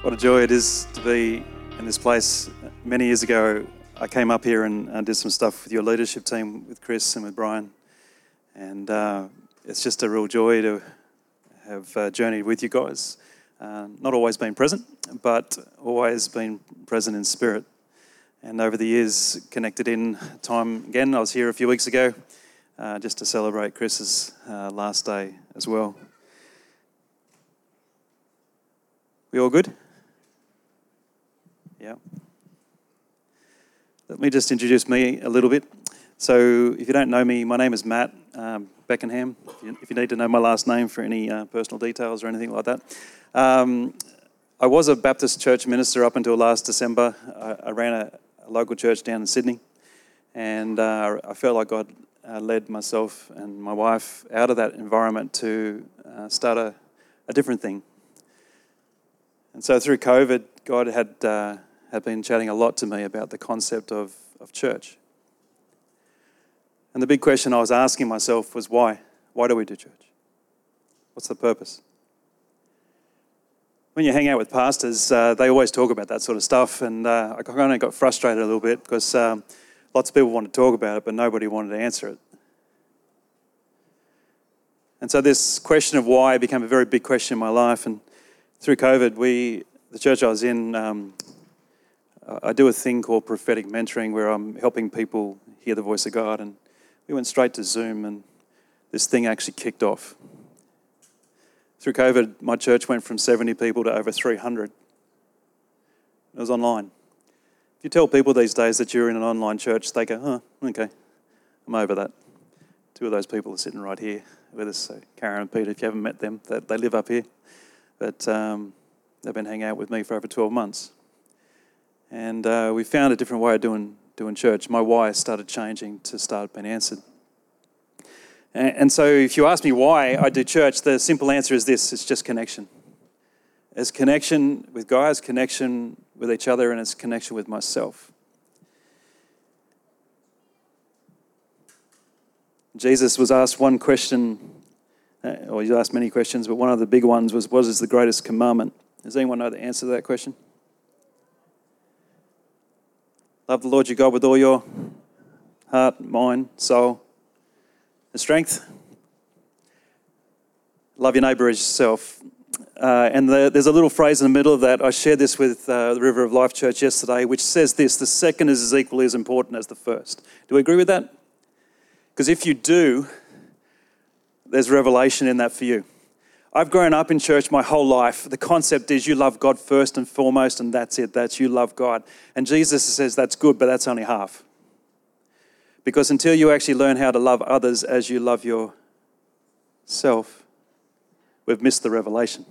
What a joy it is to be in this place. Many years ago, I came up here and did some stuff with your leadership team, with Chris and with Brian. And it's just a real joy to have journeyed with you guys. Not always been present, but always been present in spirit. And over the years, connected in time again. I was here a few weeks ago just to celebrate Chris's last day as well. We all good? Yeah. Let me just introduce me a little bit. So if you don't know me, my name is Matt Beckenham. If you need to know my last name for any personal details or anything like that. I was a Baptist church minister up until last December. I ran a local church down in Sydney, and I felt like God led myself and my wife out of that environment to start a different thing. And so through COVID, God had been chatting a lot to me about the concept of church. And the big question I was asking myself was why? Why do we do church? What's the purpose? When you hang out with pastors, they always talk about that sort of stuff, and I kind of got frustrated a little bit because lots of people wanted to talk about it, but nobody wanted to answer it. And so this question of why became a very big question in my life, and through COVID, the church I was in, I do a thing called prophetic mentoring where I'm helping people hear the voice of God, and we went straight to Zoom, and this thing actually kicked off. Through COVID, my church went from 70 people to over 300. It was online. If you tell people these days that you're in an online church, they go, oh, okay, I'm over that. Two of those people are sitting right here with us, so Karen and Peter, if you haven't met them, they live up here. But they've been hanging out with me for over 12 months. And we found a different way of doing church. My why started changing to start being answered. And so if you ask me why I do church, the simple answer is this: it's just connection. It's connection with God, it's connection with each other, and it's connection with myself. Jesus was asked one question, or he asked many questions, but one of the big ones was, what is the greatest commandment? Does anyone know the answer to that question? Love the Lord your God with all your heart, mind, soul, and strength. Love your neighbour as yourself. And there's a little phrase in the middle of that. I shared this with the River of Life Church yesterday, which says this: the second is as equally as important as the first. Do we agree with that? Because if you do, there's revelation in that for you. I've grown up in church my whole life. The concept is you love God first and foremost, and that's it. That's you love God. And Jesus says that's good, but that's only half. Because until you actually learn how to love others as you love yourself, we've missed the revelation.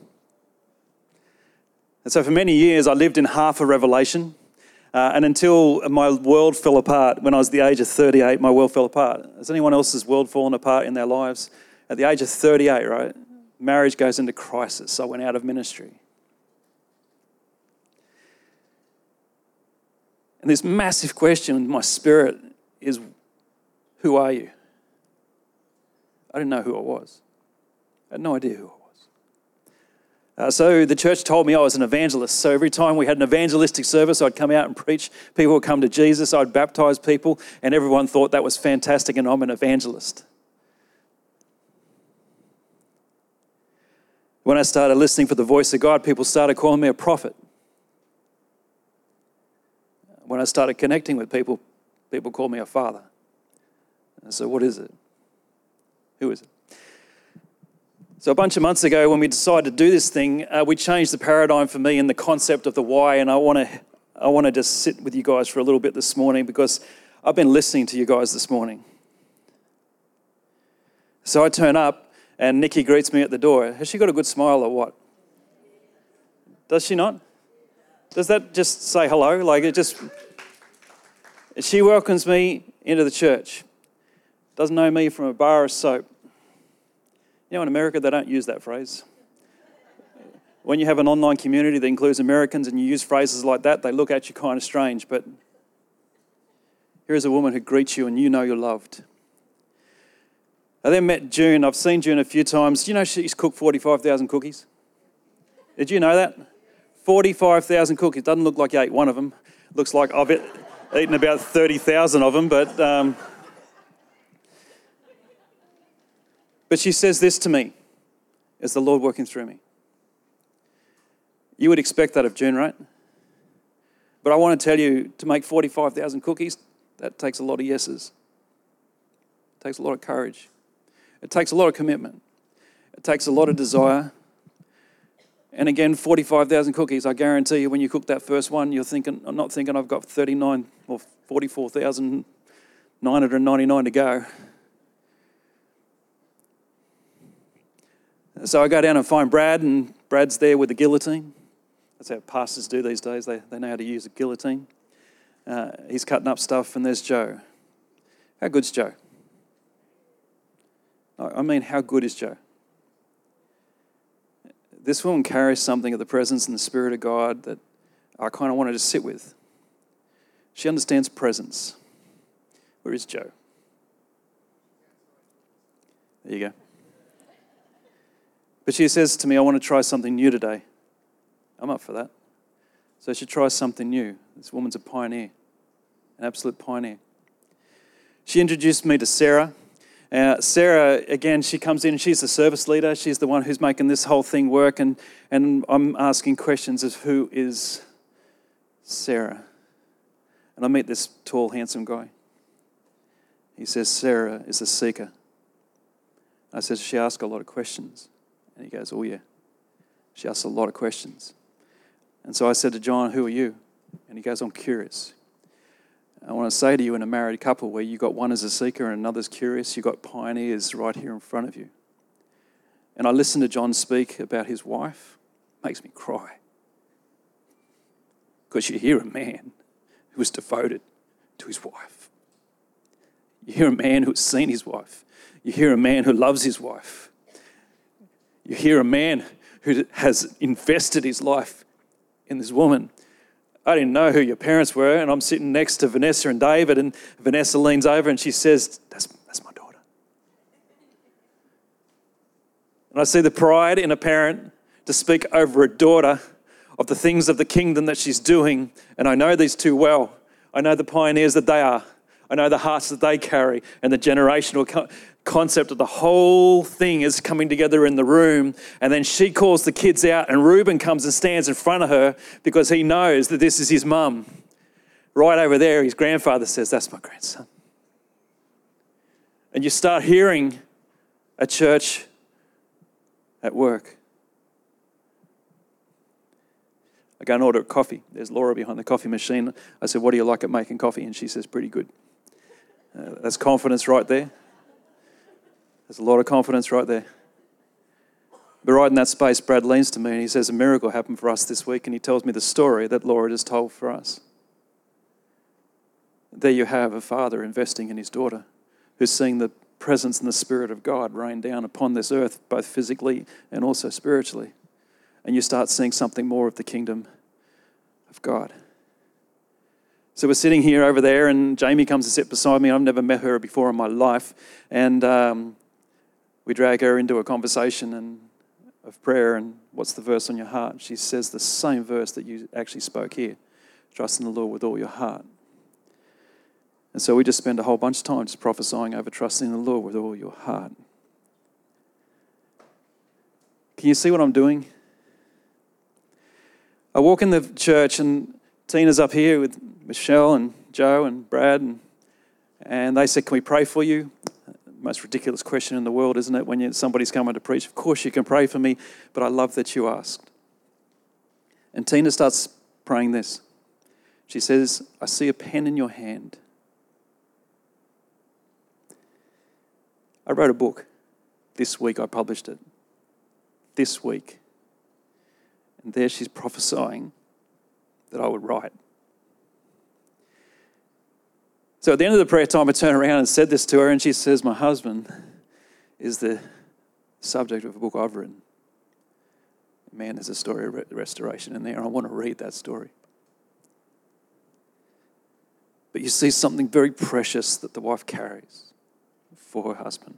And so for many years, I lived in half a revelation. And until my world fell apart, when I was the age of 38, my world fell apart. Has anyone else's world fallen apart in their lives? At the age of 38, right? Marriage goes into crisis. I went out of ministry. And this massive question in my spirit is, who are you? I didn't know who I was. I had no idea who I was. So the church told me I was an evangelist. So every time we had an evangelistic service, I'd come out and preach. People would come to Jesus. I'd baptize people. And everyone thought that was fantastic and I'm an evangelist. When I started listening for the voice of God, people started calling me a prophet. When I started connecting with people, people called me a father. And so what is it? Who is it? So a bunch of months ago when we decided to do this thing, we changed the paradigm for me in the concept of the why, and I want to just sit with you guys for a little bit this morning because I've been listening to you guys this morning. So I turn up and Nikki greets me at the door. Has she got a good smile or what? Does she not? Does that just say hello? Like it just... She welcomes me into the church. Doesn't know me from a bar of soap. You know, in America, they don't use that phrase. When you have an online community that includes Americans and you use phrases like that, they look at you kind of strange. But here's a woman who greets you and you know you're loved. I then met June. I've seen June a few times. Do you know she's cooked 45,000 cookies? Did you know that? 45,000 cookies. Doesn't look like you ate one of them. Looks like I've eaten about 30,000 of them, but she says this to me, as the Lord working through me. You would expect that of June, right? But I want to tell you, to make 45,000 cookies, that takes a lot of yeses. It takes a lot of courage. It takes a lot of commitment. It takes a lot of desire. And again, 45,000 cookies, I guarantee you when you cook that first one, I'm not thinking I've got 39 or 44,999 to go. So I go down and find Brad, and Brad's there with the guillotine. That's how pastors do these days. They know how to use a guillotine. He's cutting up stuff, and there's Joe. How good's Joe? I mean, how good is Joe? This woman carries something of the presence and the Spirit of God that I kind of wanted to sit with. She understands presence. Where is Joe? There you go. But she says to me, I want to try something new today. I'm up for that. So she tries something new. This woman's a pioneer, an absolute pioneer. She introduced me to Sarah. Sarah, again, she comes in, she's the service leader. She's the one who's making this whole thing work. And I'm asking questions of who is Sarah? And I meet this tall, handsome guy. He says, Sarah is a seeker. I said, she asks a lot of questions. And he goes, oh yeah, she asks a lot of questions. And so I said to John, who are you? And he goes, I'm curious. I want to say to you, in a married couple where you got one as a seeker and another's curious, you got pioneers right here in front of you. And I listened to John speak about his wife. It makes me cry. Because you hear a man who is devoted to his wife. You hear a man who has seen his wife. You hear a man who loves his wife. You hear a man who has invested his life in this woman. I didn't know who your parents were, and I'm sitting next to Vanessa and David, and Vanessa leans over and she says, that's my daughter. And I see the pride in a parent to speak over a daughter of the things of the kingdom that she's doing, and I know these two well. I know the pioneers that they are. I know the hearts that they carry and the generational concept of the whole thing is coming together in the room. And then she calls the kids out and Reuben comes and stands in front of her because he knows that this is his mum. Right over there, his grandfather says, that's my grandson. And you start hearing a church at work. I go and order a coffee. There's Laura behind the coffee machine. I said, what do you like at making coffee? And she says, pretty good. That's confidence right there. There's a lot of confidence right there. But right in that space, Brad leans to me and he says, a miracle happened for us this week. And he tells me the story that Laura just told for us. There you have a father investing in his daughter who's seeing the presence and the Spirit of God rain down upon this earth, both physically and also spiritually. And you start seeing something more of the kingdom of God. So we're sitting here over there and Jamie comes to sit beside me. I've never met her before in my life. And we drag her into a conversation of prayer and what's the verse on your heart? She says the same verse that you actually spoke here. Trust in the Lord with all your heart. And so we just spend a whole bunch of time just prophesying over trusting in the Lord with all your heart. Can you see what I'm doing? I walk in the church and Tina's up here with Michelle and Joe and Brad and they said, can we pray for you? Most ridiculous question in the world, isn't it? When somebody's coming to preach, of course you can pray for me, but I love that you asked. And Tina starts praying this. She says, I see a pen in your hand. I wrote a book. This week I published it. This week. And there she's prophesying that I would write. So at the end of the prayer time, I turned around and said this to her, and she says, my husband is the subject of a book I've written. Man, there's a story of restoration in there, and I want to read that story. But you see something very precious that the wife carries for her husband.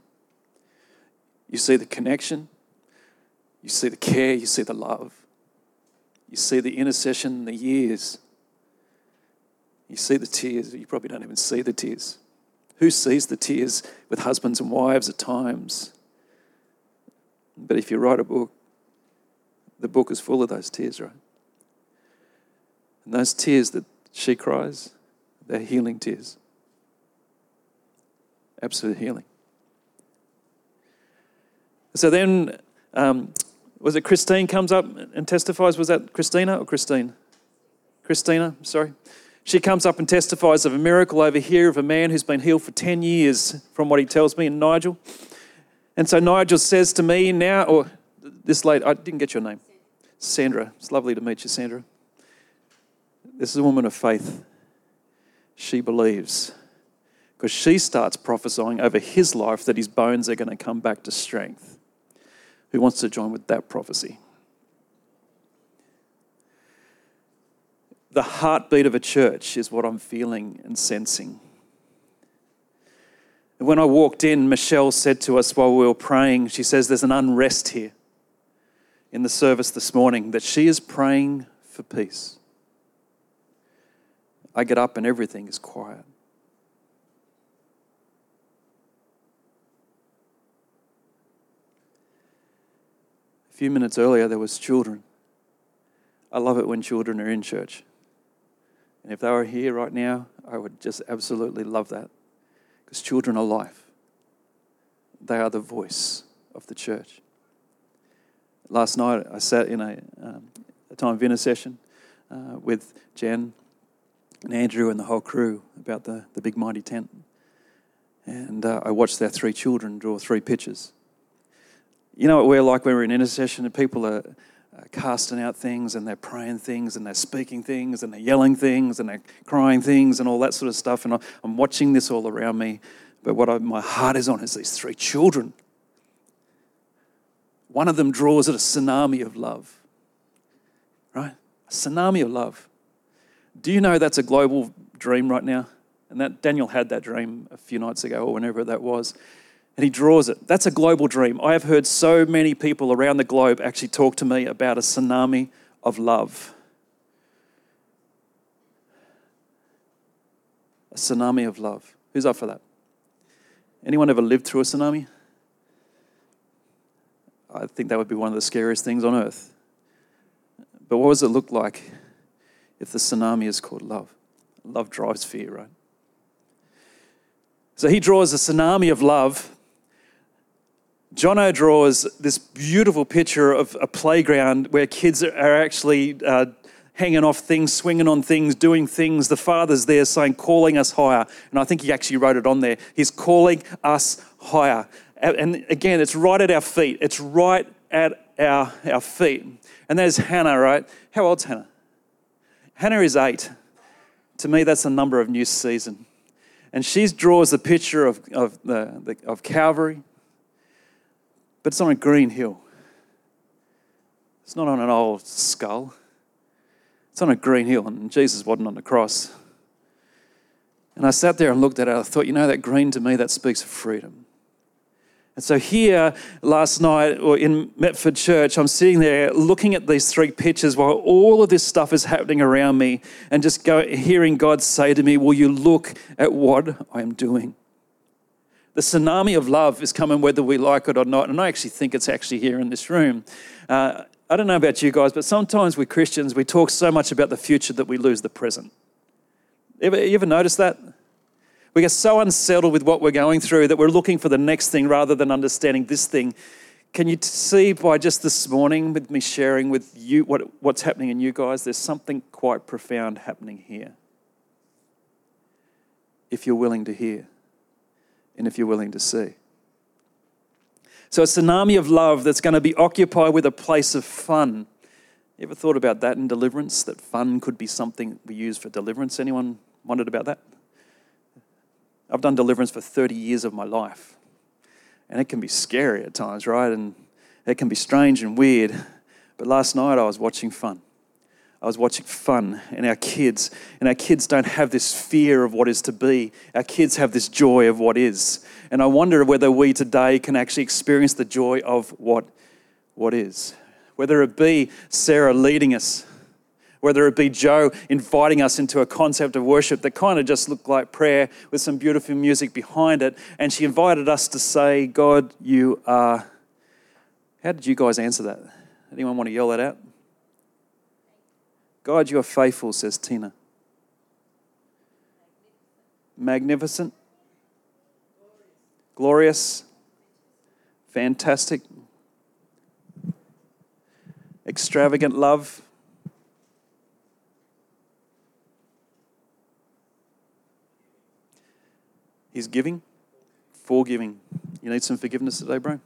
You see the connection, you see the care, you see the love. You see the intercession, the years. You see the tears. You probably don't even see the tears. Who sees the tears with husbands and wives at times? But if you write a book, the book is full of those tears, right? And those tears that she cries, they're healing tears. Absolute healing. So then, was it Christine comes up and testifies? Was that Christina or Christine? Christina, sorry. She comes up and testifies of a miracle over here of a man who's been healed for 10 years, from what he tells me, and Nigel. And so Nigel says to me now, or this lady, I didn't get your name. Sandra. It's lovely to meet you, Sandra. This is a woman of faith. She believes. Because she starts prophesying over his life that his bones are going to come back to strength. Who wants to join with that prophecy? The heartbeat of a church is what I'm feeling and sensing. And when I walked in, Michelle said to us while we were praying, she says there's an unrest here in the service this morning, that she is praying for peace. I get up and everything is quiet. A few minutes earlier, there was children. I love it when children are in church. And if they were here right now, I would just absolutely love that. Because children are life. They are the voice of the church. Last night, I sat in a time of intercession with Jen and Andrew and the whole crew about the big mighty tent. And I watched their 3 children draw 3 pictures. You know what we're like when we're in intercession and people are casting out things and they're praying things and they're speaking things and they're yelling things and they're crying things and all that sort of stuff. And I'm watching this all around me. But what my heart is on is these 3 children. One of them draws at a tsunami of love. Right? A tsunami of love. Do you know that's a global dream right now? And that Daniel had that dream a few nights ago or whenever that was. And he draws it. That's a global dream. I have heard so many people around the globe actually talk to me about a tsunami of love. A tsunami of love. Who's up for that? Anyone ever lived through a tsunami? I think that would be one of the scariest things on earth. But what does it look like if the tsunami is called love? Love drives fear, right? So he draws a tsunami of love. Jono draws this beautiful picture of a playground where kids are actually hanging off things, swinging on things, doing things. The Father's there saying, calling us higher. And I think he actually wrote it on there. He's calling us higher. And again, it's right at our feet. It's right at our feet. And there's Hannah, right? How old's Hannah? Hannah is 8. To me, that's the number of new season. And she draws the picture of Calvary. But it's on a green hill. It's not on an old skull. It's on a green hill, and Jesus wasn't on the cross. And I sat there and looked at it. I thought, that green to me, that speaks of freedom. And so here, last night, or in Metford Church, I'm sitting there looking at these 3 pictures while all of this stuff is happening around me and just hearing God say to me, will you look at what I am doing? The tsunami of love is coming whether we like it or not. And I actually think it's actually here in this room. I don't know about you guys, but sometimes we Christians, we talk so much about the future that we lose the present. You ever notice that? We get so unsettled with what we're going through that we're looking for the next thing rather than understanding this thing. Can you see by just this morning with me sharing with you what's happening in you guys, there's something quite profound happening here. If you're willing to hear. And if you're willing to see. So a tsunami of love that's going to be occupied with a place of fun. You ever thought about that in deliverance? That fun could be something we use for deliverance? Anyone wondered about that? I've done deliverance for 30 years of my life. And it can be scary at times, right? And it can be strange and weird. But last night I was watching fun. I was watching fun and our kids don't have this fear of what is to be. Our kids have this joy of what is. And I wonder whether we today can actually experience the joy of what is. Whether it be Sarah leading us whether it be Joe inviting us into a concept of worship that kind of just looked like prayer with some beautiful music behind it. And she invited us to say, God, you are... How did you guys answer that? Anyone want to yell that out? God, you are faithful, says Tina. Magnificent. Glorious. Fantastic. Extravagant love. He's giving, forgiving. You need some forgiveness today, bro?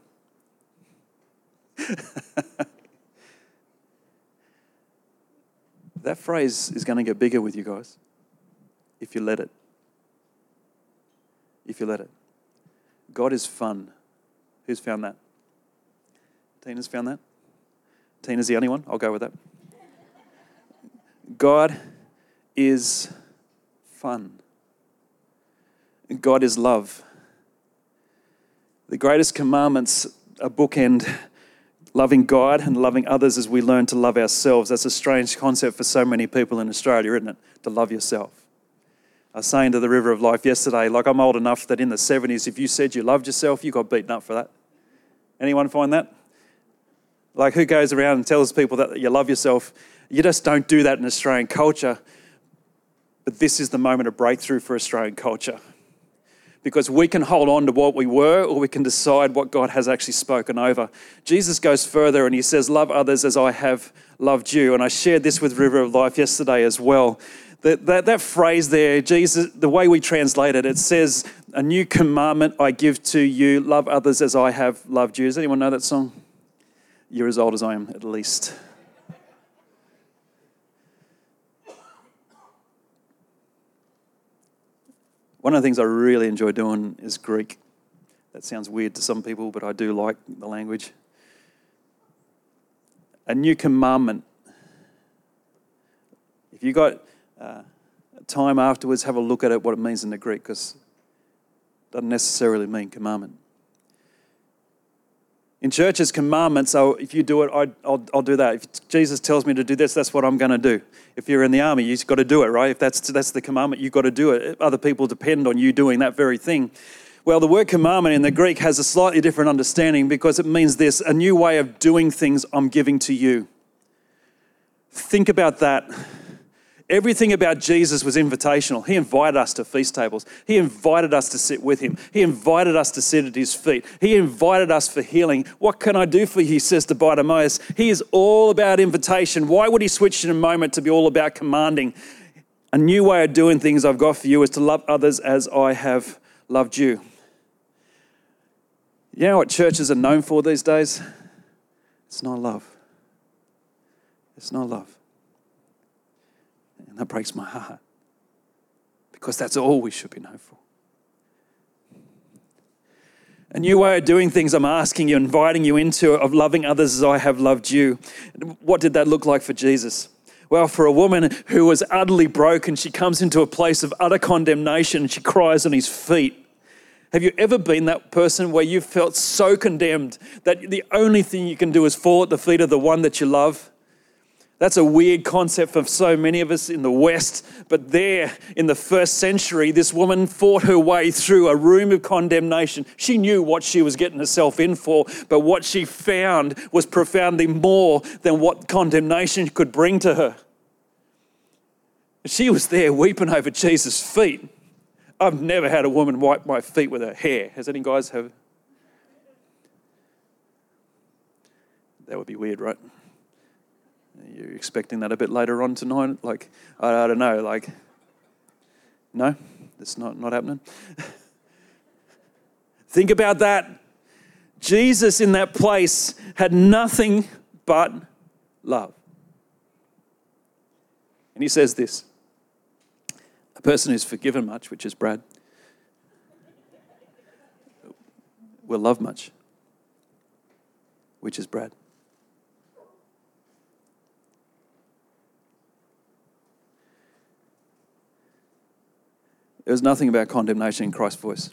That phrase is going to get bigger with you guys if you let it. If you let it. God is fun. Who's found that? Tina's found that? Tina's the only one? I'll go with that. God is fun. God is love. The greatest commandments are bookend loving God and loving others as we learn to love ourselves. That's a strange concept for so many people in Australia, isn't it? To love yourself. I was saying to the River of Life yesterday, like I'm old enough that in the 70s, if you said you loved yourself, you got beaten up for that. Anyone find that? Like who goes around and tells people that you love yourself? You just don't do that in Australian culture. But this is the moment of breakthrough for Australian culture. Because we can hold on to what we were or we can decide what God has actually spoken over. Jesus goes further and he says, love others as I have loved you. And I shared this with River of Life yesterday as well. That phrase there, Jesus, the way we translate it, it says, a new commandment I give to you, love others as I have loved you. Does anyone know that song? You're as old as I am, at least. One of the things I really enjoy doing is Greek. That sounds weird to some people, but I do like the language. A new commandment. If you got time afterwards, have a look at it, what it means in the Greek, because it doesn't necessarily mean commandment. In churches, commandments, so if you do it, I'll do that. If Jesus tells me to do this, that's what I'm going to do. If you're in the army, you've got to do it, right? If that's the commandment, you've got to do it. Other people depend on you doing that very thing. Well, the word commandment in the Greek has a slightly different understanding because it means this, a new way of doing things I'm giving to you. Think about that. Everything about Jesus was invitational. He invited us to feast tables. He invited us to sit with him. He invited us to sit at his feet. He invited us for healing. What can I do for you, he says to Bartimaeus. He is all about invitation. Why would he switch in a moment to be all about commanding? A new way of doing things I've got for you is to love others as I have loved you. You know what churches are known for these days? It's not love. It's not love. And that breaks my heart because that's all we should be known for. A new way of doing things I'm asking you, inviting you into, of loving others as I have loved you. What did that look like for Jesus? Well, for a woman who was utterly broken, she comes into a place of utter condemnation and she cries on his feet. Have you ever been that person where you felt so condemned that the only thing you can do is fall at the feet of the one that you love? That's a weird concept for so many of us in the West. But there, in the first century, this woman fought her way through a room of condemnation. She knew what she was getting herself in for, but what she found was profoundly more than what condemnation could bring to her. She was there weeping over Jesus' feet. I've never had a woman wipe my feet with her hair. Has any guys have? That would be weird, right? You're expecting that a bit later on tonight? Like, I don't know, like, no, it's not happening. Think about that. Jesus in that place had nothing but love. And he says this, a person who's forgiven much, which is Brad, will love much, which is Brad. There was nothing about condemnation in Christ's voice.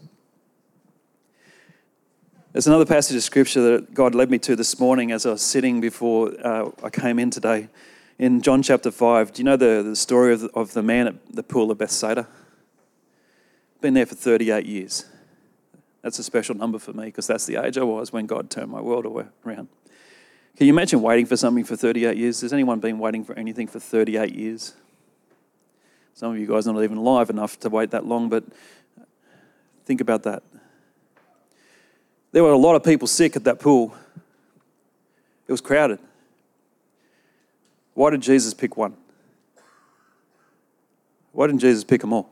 There's another passage of scripture that God led me to this morning as I was sitting before I came in today. In John chapter 5, do you know the story of the man at the pool of Bethsaida? Been there for 38 years. That's a special number for me because that's the age I was when God turned my world around. Can you imagine waiting for something for 38 years? Has anyone been waiting for anything for 38 years? Some of you guys are not even alive enough to wait that long, but think about that. There were a lot of people sick at that pool. It was crowded. Why did Jesus pick one? Why didn't Jesus pick them all?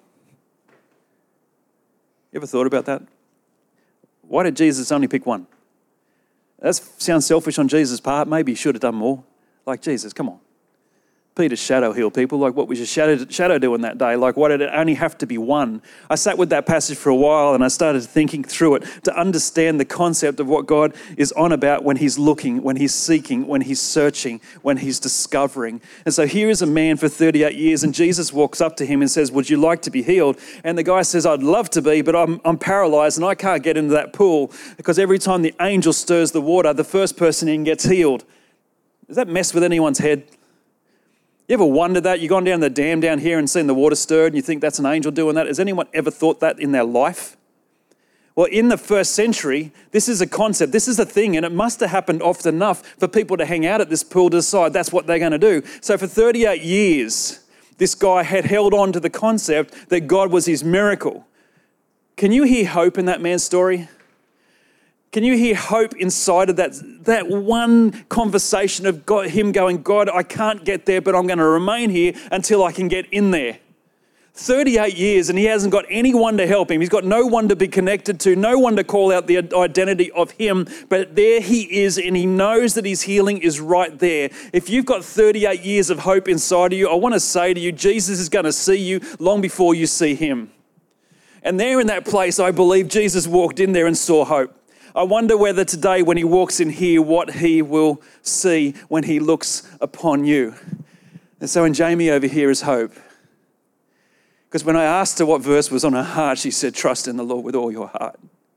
You ever thought about that? Why did Jesus only pick one? That sounds selfish on Jesus' part. Maybe he should have done more. Like, Jesus, come on. Peter's shadow healed people. Like, what was your shadow doing that day? Like, why did it only have to be one? I sat with that passage for a while and I started thinking through it to understand the concept of what God is on about when he's looking, when he's seeking, when he's searching, when he's discovering. And so here is a man for 38 years and Jesus walks up to him and says, would you like to be healed? And the guy says, I'd love to be, but I'm paralyzed and I can't get into that pool because every time the angel stirs the water, the first person in gets healed. Does that mess with anyone's head? You ever wondered that? You've gone down the dam down here and seen the water stirred and you think that's an angel doing that? Has anyone ever thought that in their life? Well, in the first century, this is a concept, this is a thing, and it must have happened often enough for people to hang out at this pool to decide that's what they're going to do. So for 38 years, this guy had held on to the concept that God was his miracle. Can you hear hope in that man's story? Can you hear hope inside of that one conversation of God, him going, God, I can't get there, but I'm going to remain here until I can get in there. 38 years and he hasn't got anyone to help him. He's got no one to be connected to, no one to call out the identity of him, but there he is and he knows that his healing is right there. If you've got 38 years of hope inside of you, I want to say to you, Jesus is going to see you long before you see him. And there in that place, I believe Jesus walked in there and saw hope. I wonder whether today when he walks in here, what he will see when he looks upon you. And so in Jamie over here is hope. Because when I asked her what verse was on her heart, she said, trust in the Lord with all your heart.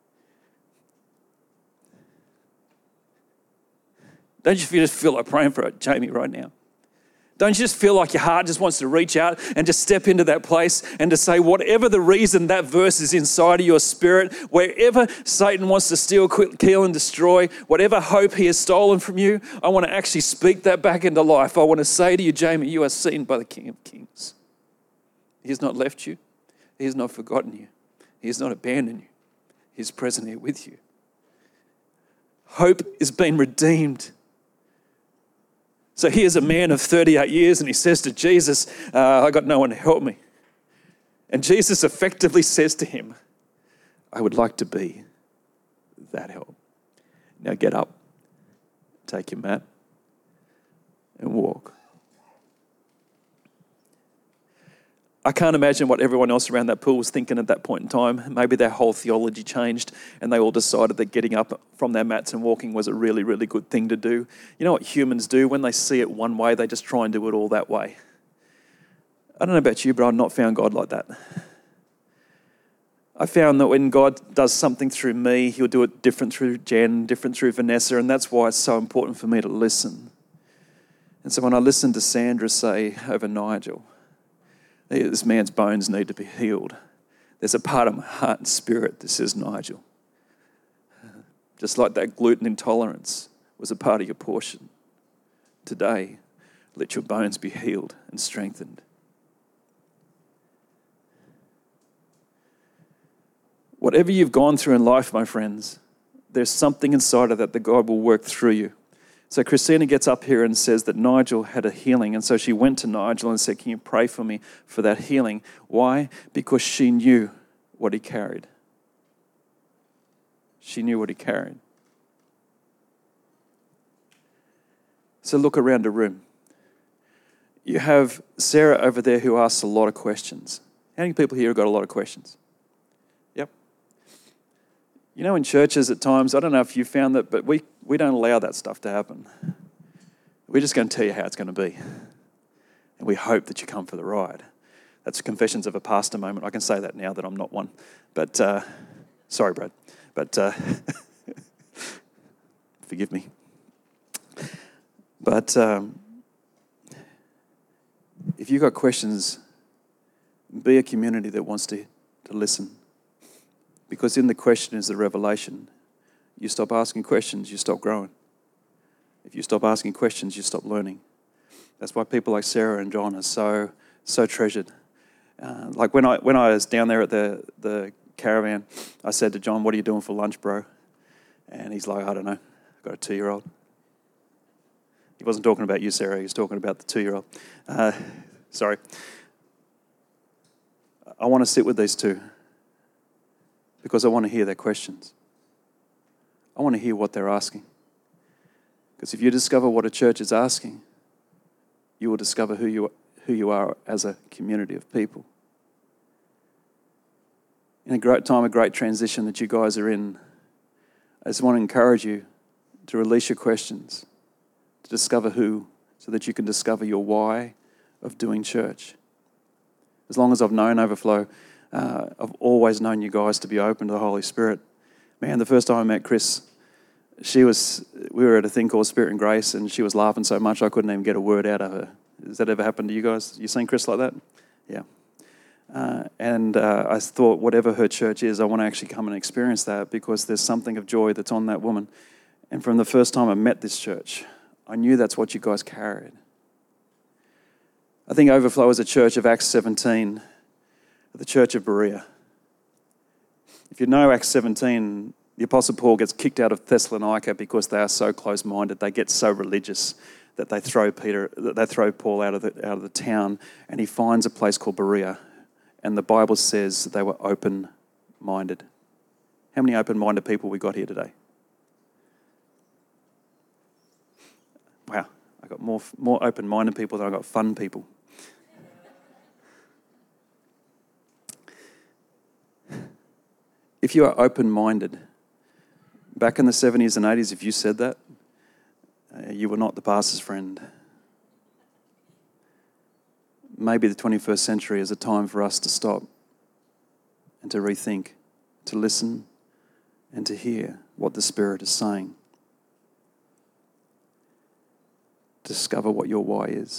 Don't you just feel like praying for Jamie right now? Don't you just feel like your heart just wants to reach out and just step into that place and to say whatever the reason that verse is inside of your spirit, wherever Satan wants to steal, kill and destroy, whatever hope he has stolen from you, I want to actually speak that back into life. I want to say to you, Jamie, you are seen by the King of Kings. He has not left you. He has not forgotten you. He has not abandoned you. He is present here with you. Hope is being redeemed. So here's a man of 38 years and he says to Jesus, I got no one to help me. And Jesus effectively says to him, I would like to be that help. Now get up, take your mat and walk. I can't imagine what everyone else around that pool was thinking at that point in time. Maybe their whole theology changed and they all decided that getting up from their mats and walking was a really, really good thing to do. You know what humans do? When they see it one way, they just try and do it all that way. I don't know about you, but I've not found God like that. I found that when God does something through me, he'll do it different through Jen, different through Vanessa, and that's why it's so important for me to listen. And so when I listened to Sandra say over Nigel, this man's bones need to be healed, there's a part of my heart and spirit that says, Nigel, just like that gluten intolerance was a part of your portion, today, let your bones be healed and strengthened. Whatever you've gone through in life, my friends, there's something inside of that God will work through you. So Christina gets up here and says that Nigel had a healing. And so she went to Nigel and said, can you pray for me for that healing? Why? Because she knew what he carried. She knew what he carried. So look around the room. You have Sarah over there who asks a lot of questions. How many people here have got a lot of questions? Yep. You know, in churches at times, I don't know if you found that, but we don't allow that stuff to happen. We're just going to tell you how it's going to be. And we hope that you come for the ride. That's Confessions of a Pastor moment. I can say that now that I'm not one. But, sorry, Brad. But, forgive me. But if you've got questions, be a community that wants to listen. Because in the question is the revelation. You stop asking questions, you stop growing. If you stop asking questions, you stop learning. That's why people like Sarah and John are so treasured. Like when I was down there at the caravan, I said to John, "What are you doing for lunch, bro?" And he's like, "I don't know. I've got a 2-year-old." He wasn't talking about you, Sarah. He was talking about the 2-year-old. Sorry. I want to sit with these two because I want to hear their questions. I want to hear what they're asking. Because if you discover what a church is asking, you will discover who you are as a community of people. In a great time, a great transition that you guys are in, I just want to encourage you to release your questions, to discover who, so that you can discover your why of doing church. As long as I've known Overflow, I've always known you guys to be open to the Holy Spirit. Man, the first time I met Chris, we were at a thing called Spirit and Grace, and she was laughing so much I couldn't even get a word out of her. Has that ever happened to you guys? You seen Chris like that? Yeah. I thought whatever her church is, I want to actually come and experience that because there's something of joy that's on that woman. And from the first time I met this church, I knew that's what you guys carried. I think Overflow is a church of Acts 17, the church of Berea. If you know Acts 17, the Apostle Paul gets kicked out of Thessalonica because they are so close-minded. They get so religious that they throw Paul out of the town, and he finds a place called Berea. And the Bible says they were open-minded. How many open-minded people we got here today? Wow, I got more open-minded people than I got fun people. If you are open-minded, back in the 70s and 80s, if you said that, you were not the pastor's friend. Maybe the 21st century is a time for us to stop and to rethink, to listen and to hear what the Spirit is saying. Discover what your why is.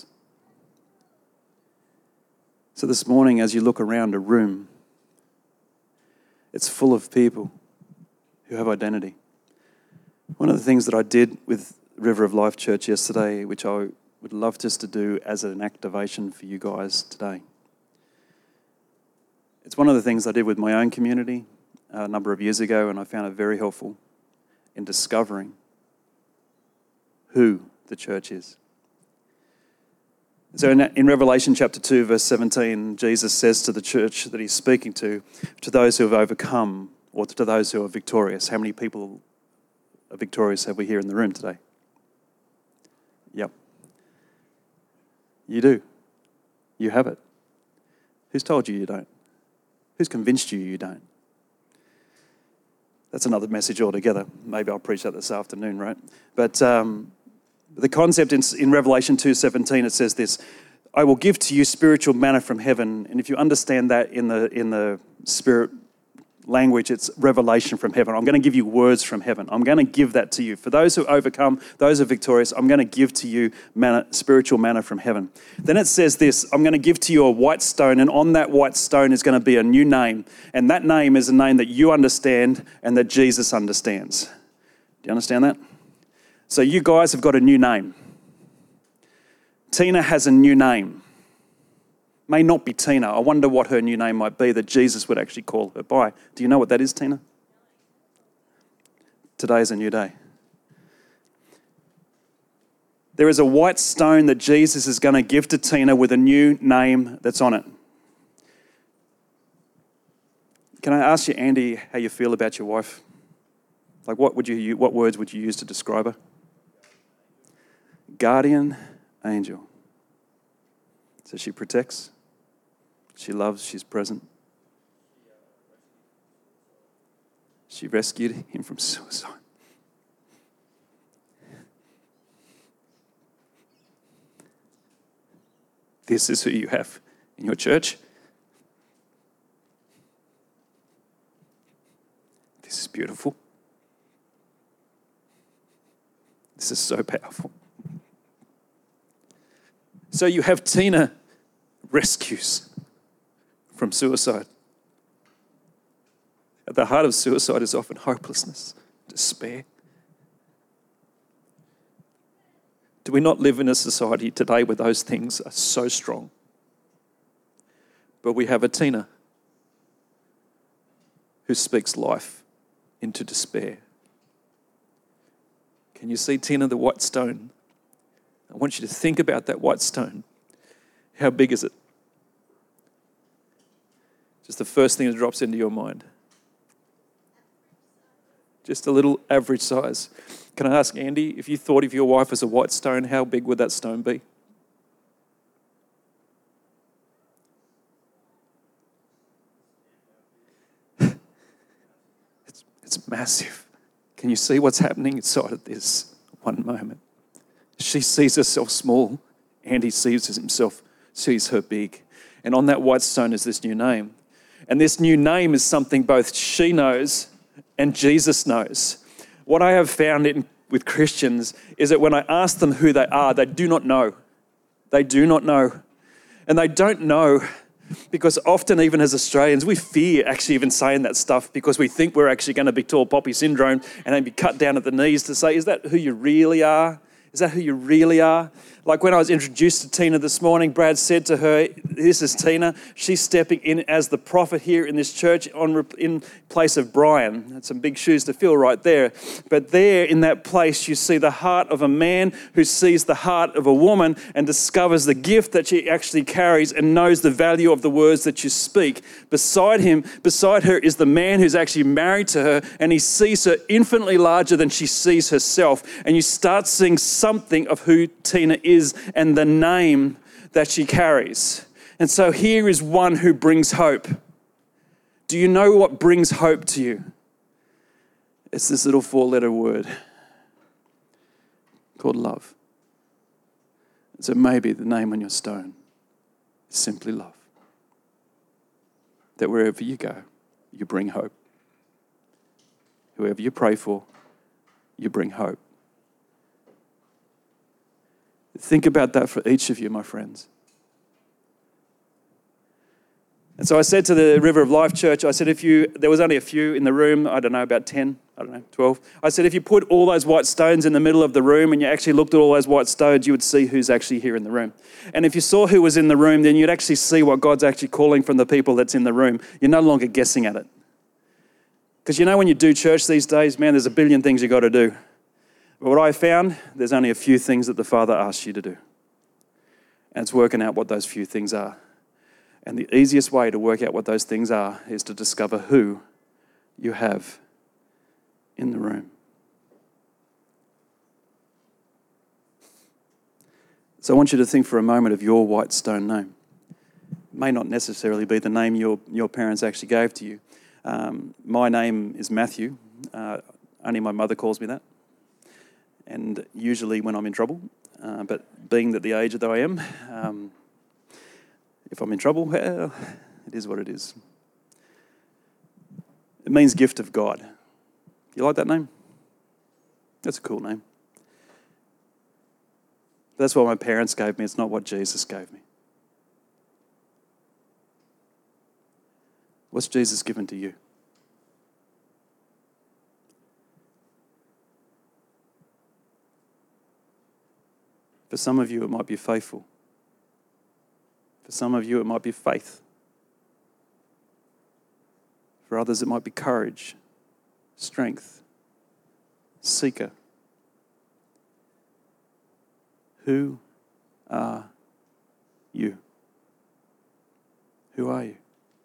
So this morning, as you look around a room, it's full of people who have identity. One of the things that I did with River of Life Church yesterday, which I would love just to do as an activation for you guys today. It's one of the things I did with my own community a number of years ago, and I found it very helpful in discovering who the church is. So in Revelation chapter 2, verse 17, Jesus says to the church that he's speaking to those who have overcome, or to those who are victorious. How many people are victorious have we here in the room today? Yep. You do. You have it. Who's told you you don't? Who's convinced you you don't? That's another message altogether. Maybe I'll preach that this afternoon, right? But the concept in Revelation 2:17, it says this: I will give to you spiritual manna from heaven. And if you understand that in the spirit language, it's revelation from heaven. I'm going to give you words from heaven. I'm going to give that to you. For those who overcome, those who are victorious, I'm going to give to you manna, spiritual manna from heaven. Then it says this: I'm going to give to you a white stone, and on that white stone is going to be a new name. And that name is a name that you understand and that Jesus understands. Do you understand that? So you guys have got a new name. Tina has a new name. May not be Tina. I wonder what her new name might be that Jesus would actually call her by. Do you know what that is, Tina? Today is a new day. There is a white stone that Jesus is going to give to Tina with a new name that's on it. Can I ask you, Andy, how you feel about your wife? Like, what words would you use to describe her? Guardian angel. So she protects, she loves, she's present. She rescued him from suicide. This is who you have in your church. This is beautiful. This is so powerful. So you have Tina rescues from suicide. At the heart of suicide is often hopelessness, despair. Do we not live in a society today where those things are so strong? But we have a Tina who speaks life into despair. Can you see Tina, the white stone? I want you to think about that white stone. How big is it? Just the first thing that drops into your mind. Just a little average size. Can I ask Andy, if you thought of your wife as a white stone, how big would that stone be? It's massive. Can you see what's happening inside of this one moment? She sees herself small. Andy sees her big. And on that white stone is this new name. And this new name is something both she knows and Jesus knows. What I have found with Christians is that when I ask them who they are, they do not know. They do not know. And they don't know because often, even as Australians, we fear actually even saying that stuff because we think we're actually going to be tall poppy syndrome and then be cut down at the knees to say, is that who you really are? Is that who you really are? Like when I was introduced to Tina this morning, Brad said to her, this is Tina. She's stepping in as the prophet here in this church in place of Brian. That's some big shoes to fill right there. But there in that place, you see the heart of a man who sees the heart of a woman and discovers the gift that she actually carries and knows the value of the words that you speak. Beside her is the man who's actually married to her, and he sees her infinitely larger than she sees herself. And you start seeing something of who Tina is and the name that she carries. And so here is one who brings hope. Do you know what brings hope to you? It's this little 4-letter word called love. So maybe the name on your stone is simply love. That wherever you go, you bring hope. Whoever you pray for, you bring hope. Think about that for each of you, my friends. And so I said to the River of Life Church, I said, there was only a few in the room, I don't know, about 10, 12. I said, if you put all those white stones in the middle of the room and you actually looked at all those white stones, you would see who's actually here in the room. And if you saw who was in the room, then you'd actually see what God's actually calling from the people that's in the room. You're no longer guessing at it. Because when you do church these days, man, there's a billion things you got to do. But what I found, there's only a few things that the Father asks you to do. And it's working out what those few things are. And the easiest way to work out what those things are is to discover who you have in the room. So I want you to think for a moment of your white stone name. It may not necessarily be the name your parents actually gave to you. My name is Matthew. Only my mother calls me that. And usually when I'm in trouble, but being that the age that I am, if I'm in trouble, well, it is what it is. It means gift of God. You like that name? That's a cool name. That's what my parents gave me. It's not what Jesus gave me. What's Jesus given to you? For some of you, it might be faithful. For some of you, it might be faith. For others, it might be courage, strength, seeker. Who are you? Who are you?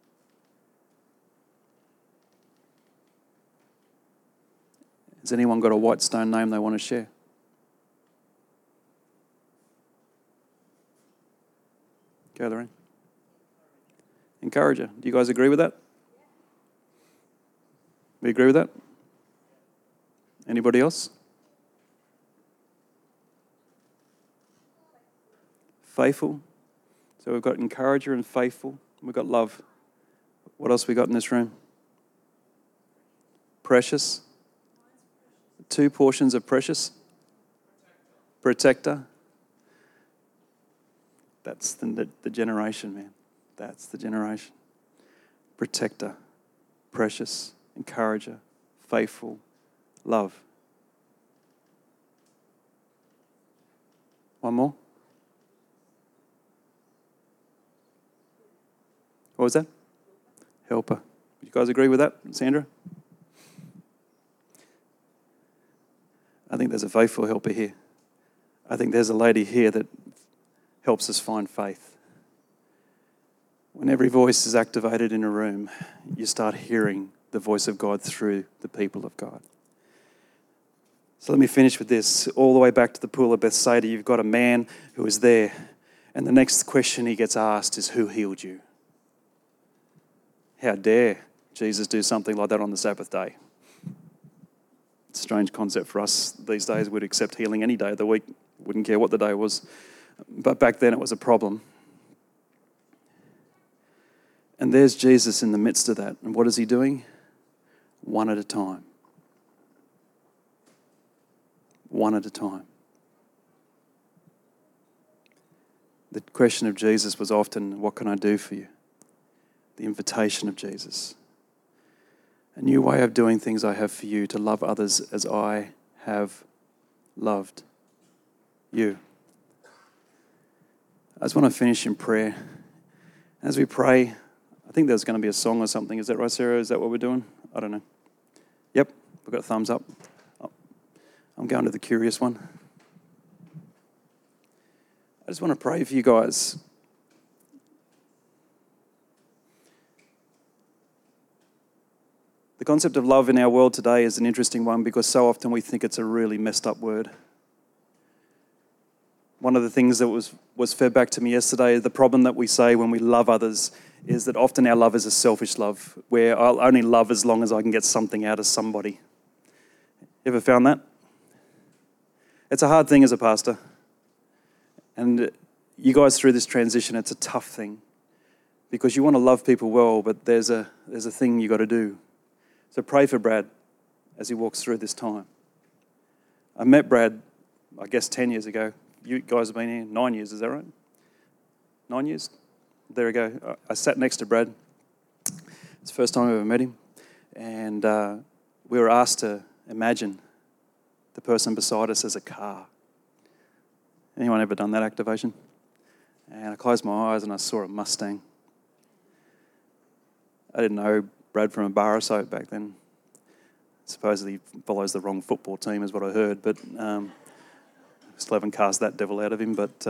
Has anyone got a white stone name they want to share? Go, Lorraine. Encourager. Do you guys agree with that? We agree with that? Anybody else? Faithful. So we've got encourager and faithful. We've got love. What else we got in this room? Precious. 2 portions of precious. Protector. That's the generation, man. That's the generation. Protector, precious, encourager, faithful, love. One more. What was that? Helper. You guys agree with that, Sandra? I think there's a faithful helper here. I think there's a lady here that helps us find faith. When every voice is activated in a room, you start hearing the voice of God through the people of God. So let me finish with this. All the way back to the pool of Bethsaida, you've got a man who is there, and the next question he gets asked is, who healed you? How dare Jesus do something like that on the Sabbath day? It's a strange concept for us these days. We'd accept healing any day of the week. Wouldn't care what the day was. But back then it was a problem. And there's Jesus in the midst of that. And what is he doing? One at a time. One at a time. The question of Jesus was often, what can I do for you? The invitation of Jesus. A new way of doing things I have for you, to love others as I have loved you. I just want to finish in prayer. As we pray, I think there's going to be a song or something. Is that right, Sarah? Is that what we're doing? I don't know. Yep, we've got a thumbs up. I'm going to the curious one. I just want to pray for you guys. The concept of love in our world today is an interesting one because so often we think it's a really messed up word. One of the things that was fed back to me yesterday, the problem that we say when we love others is that often our love is a selfish love, where I'll only love as long as I can get something out of somebody. Ever found that? It's a hard thing as a pastor. And you guys through this transition, it's a tough thing because you want to love people well, but there's a thing you got to do. So pray for Brad as he walks through this time. I met Brad, I guess, 10 years ago. You guys have been here 9 years, is that right? 9 years? There we go. I sat next to Brad. It's the first time I ever met him. And we were asked to imagine the person beside us as a car. Anyone ever done that activation? And I closed my eyes and I saw a Mustang. I didn't know Brad from a bar of soap back then. Supposedly follows the wrong football team is what I heard, but still haven't cast that devil out of him. But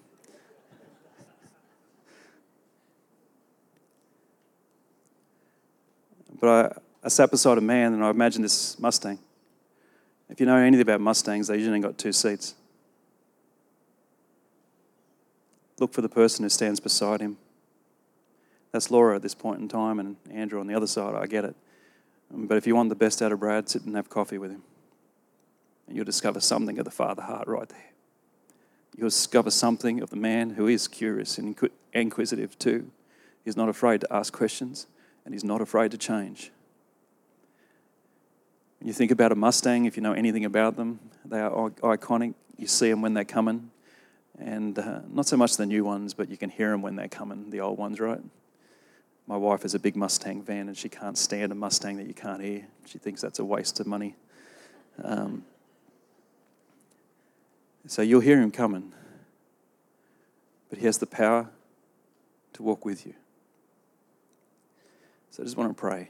I sat beside a man and I imagined this Mustang. If you know anything about Mustangs, they usually got 2 seats. Look for the person who stands beside him. That's Laura at this point in time and Andrew on the other side, I get it. But if you want the best out of Brad, sit and have coffee with him. And you'll discover something of the Father heart right there. You'll discover something of the man who is curious and inquisitive too. He's not afraid to ask questions and he's not afraid to change. When you think about a Mustang, if you know anything about them, they are iconic. You see them when they're coming. And not so much the new ones, but you can hear them when they're coming, the old ones, right? My wife is a big Mustang fan and she can't stand a Mustang that you can't hear. She thinks that's a waste of money. So you'll hear him coming, but he has the power to walk with you. So I just want to pray.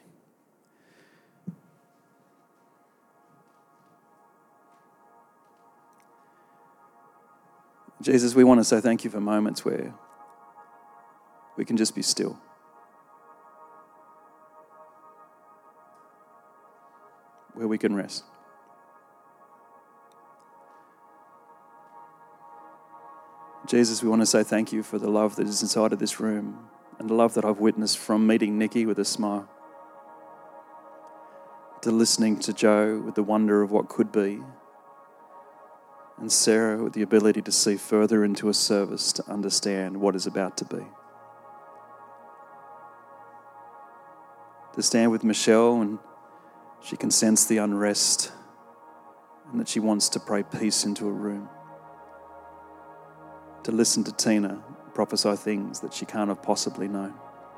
Jesus, we want to say thank you for moments where we can just be still. Where we can rest. Jesus, we want to say thank you for the love that is inside of this room and the love that I've witnessed from meeting Nikki with a smile to listening to Joe with the wonder of what could be, and Sarah with the ability to see further into a service to understand what is about to be. To stand with Michelle and she can sense the unrest and that she wants to pray peace into a room. To listen to Tina prophesy things that she can't have possibly known.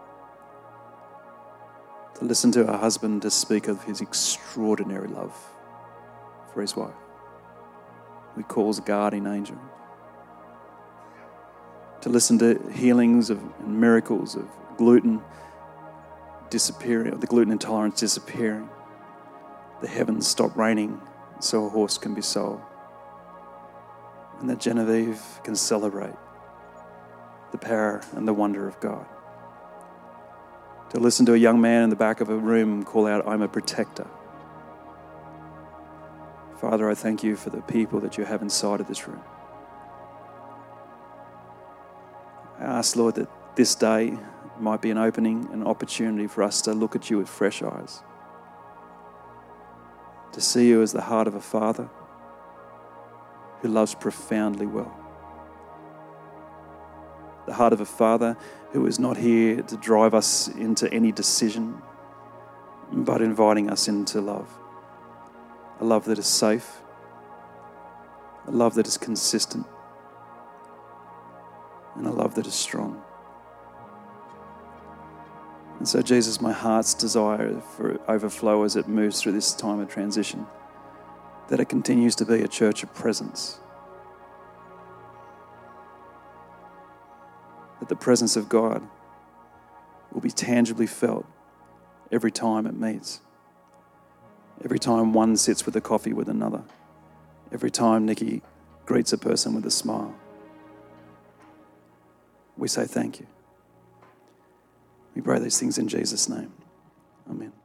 To listen to her husband to speak of his extraordinary love for his wife, who he calls a guardian angel. To listen to healings and miracles of gluten disappearing, the gluten intolerance disappearing, the heavens stop raining so a horse can be sold, and that Genevieve can celebrate the power and the wonder of God. To listen to a young man in the back of a room call out, "I'm a protector." Father, I thank you for the people that you have inside of this room. I ask, Lord, that this day might be an opening, an opportunity for us to look at you with fresh eyes, to see you as the heart of a father who loves profoundly well. The heart of a father who is not here to drive us into any decision, but inviting us into love. A love that is safe, a love that is consistent, and a love that is strong. And so, Jesus, my heart's desire for overflow as it moves through this time of transition, that it continues to be a church of presence. That the presence of God will be tangibly felt every time it meets. Every time one sits with a coffee with another. Every time Nikki greets a person with a smile. We say thank you. We pray these things in Jesus' name. Amen.